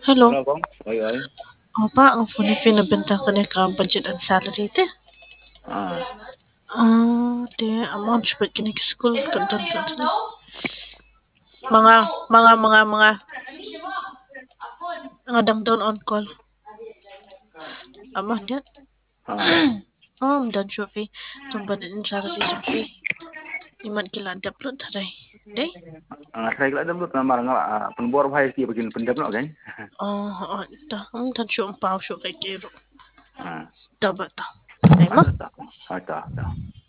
Hello. Halo Bang, oi. Opa, ang pinabenta ko ni ka budget and salary te. Ah, Te amount sa kini ka school kadto mga mga down on call. Amount yan. ah. Dan Sophie. Itong budget and salary Sophie. Iman kila upload taray. Day? Ang asay kala dam na marang penbor bhai ki bagin pendam no kan. Ita. Ang dan siya ang pao siya kay Kiro. Ah, Taba ta. Ay ma? ta. Ta.